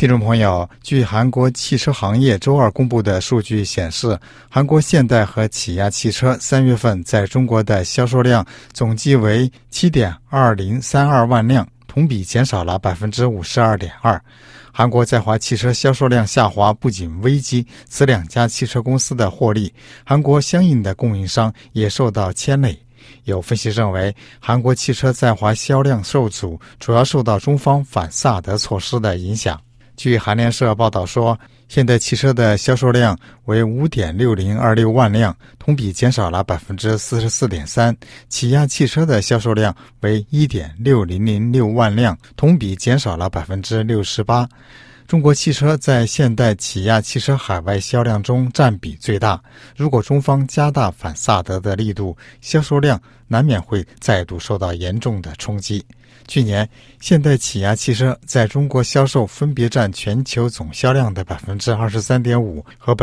听众朋友，据韩国汽车行业周二公布的数据显示，韩国现代和起亚汽车3月份在中国的销售量总计为 7.2032 万辆，同比减少了 52.2%。韩国在华汽车销售量下滑不仅危及此两家汽车公司的获利，韩国相应的供应商也受到牵累。有分析认为，韩国汽车在华销量受阻，主要受到中方反萨德措施的影响。据韩联社报道说，现代汽车的销售量为 5.6026 万辆，同比减少了 44.3%， 起亚汽车的销售量为 1.6006 万辆，同比减少了 68%。中国汽车在现代起亚汽车海外销量中占比最大，如果中方加大反萨德的力度，销售量难免会再度受到严重的冲击。去年，现代起亚汽车在中国销售分别占全球总销量的 23.5% 和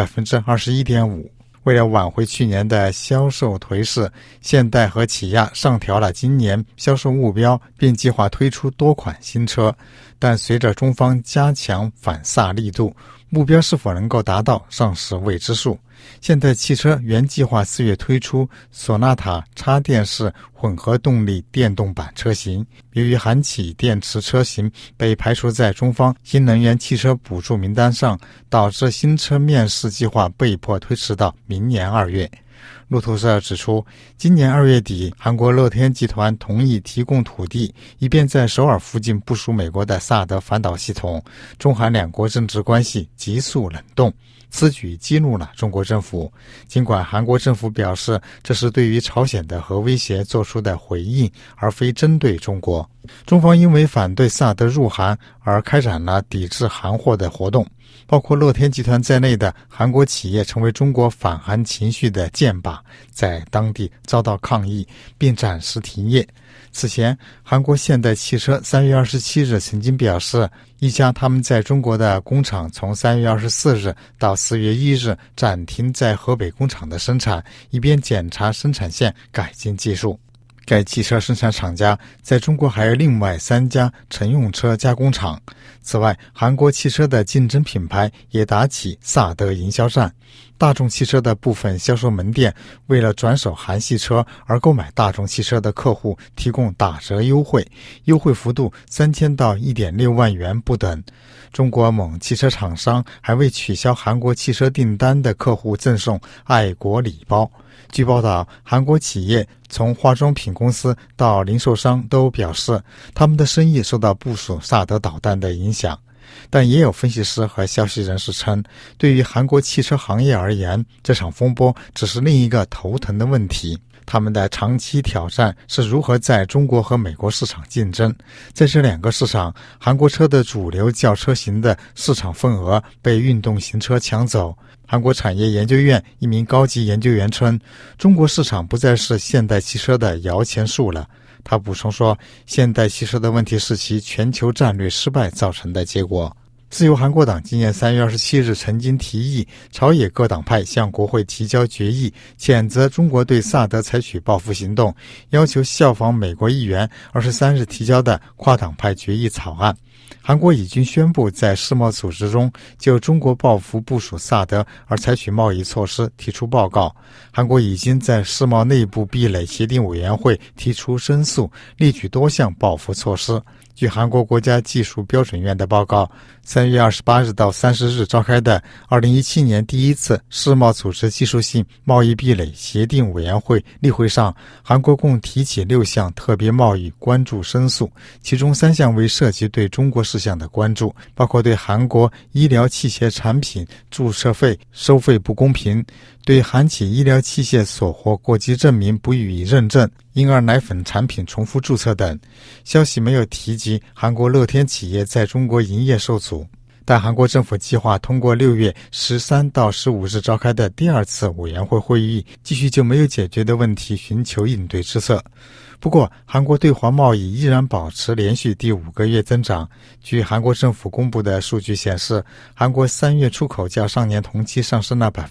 21.5%。为了挽回去年的销售颓势，现代和起亚上调了今年销售目标，并计划推出多款新车。但随着中方加强反萨力度，目标是否能够达到尚是未知数。现代汽车原计划4月推出索纳塔插电式混合动力电动版车型，由于韩企电池车型被排除在中方新能源汽车补助名单上，导致新车面世计划被迫推迟到明年2月。路透社指出，今年2月底，韩国乐天集团同意提供土地，以便在首尔附近部署美国的萨德反导系统。中韩两国政治关系急速冷冻，此举激怒了中国政府。尽管韩国政府表示这是对于朝鲜的核威胁做出的回应，而非针对中国。中方因为反对萨德入韩而开展了抵制韩货的活动，包括乐天集团在内的韩国企业成为中国反韩情绪的箭靶，在当地遭到抗议并暂时停业。此前，韩国现代汽车3月27日曾经表示，一家他们在中国的工厂从3月24日到4月1日暂停在河北工厂的生产，以便检查生产线改进技术。该汽车生产厂家在中国还有另外3家乘用车加工厂。此外，韩国汽车的竞争品牌也打起萨德营销战。大众汽车的部分销售门店为了转手韩系车而购买大众汽车的客户提供打折优惠，优惠幅度3000到 1.6 万元不等。中国某汽车厂商还为取消韩国汽车订单的客户赠送爱国礼包。据报道，韩国企业从化妆品公司到零售商都表示，他们的生意受到部署萨德导弹的影响。但也有分析师和消息人士称，对于韩国汽车行业而言，这场风波只是另一个头疼的问题。他们的长期挑战是如何在中国和美国市场竞争。在这两个市场，韩国车的主流轿车型的市场份额被运动型车抢走。韩国产业研究院一名高级研究员称，中国市场不再是现代汽车的摇钱树了。他补充说，现代汽车的问题是其全球战略失败造成的结果。自由韩国党今年3月27日曾经提议朝野各党派向国会提交决议，谴责中国对萨德采取报复行动，要求效仿美国议员23日提交的跨党派决议草案。韩国已经宣布在世贸组织中就中国报复部署萨德而采取贸易措施提出报告。韩国已经在世贸内部壁垒协定委员会提出申诉，列举多项报复措施。据韩国国家技术标准院的报告，3月28日到30日召开的2017年第一次世贸组织技术性贸易壁垒协定委员会例会上，韩国共提起6项特别贸易关注申诉，其中3项为涉及对中国事项的关注，包括对韩国医疗器械产品注册费收费不公平，对韩企医疗器械所获过机证明不予以认证，婴儿奶粉产品重复注册等。消息没有提及韩国乐天企业在中国营业受阻，但韩国政府计划通过6月13到15日召开的第2次委员会会议，继续就没有解决的问题寻求应对之策。不过，韩国对华贸易依然保持连续第5个月增长。据韩国政府公布的数据显示，韩国3月出口较上年同期上升了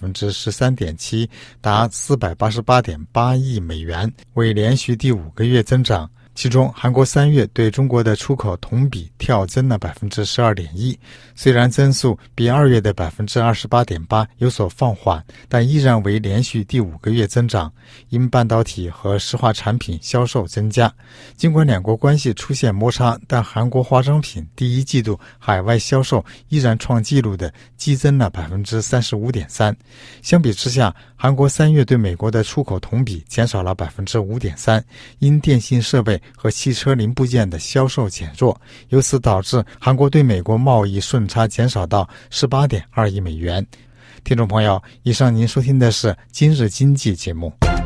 13.7%， 达 488.8 亿美元，为连续第5个月增长。 其中，韩国3月对中国的出口同比跳增了 12.1%， 虽然增速比2月的 28.8% 有所放缓，但依然为连续第5个月增长，因半导体和石化产品销售增加。尽管两国关系出现摩擦，但韩国化妆品第一季度海外销售依然创纪录的激增了 35.3%。相比之下，韩国3月对美国的出口同比减少了 5.3%， 因电信设备和汽车零部件的销售减弱，由此导致韩国对美国贸易顺差减少到 18.2亿美元。听众朋友，以上您收听的是今日经济节目。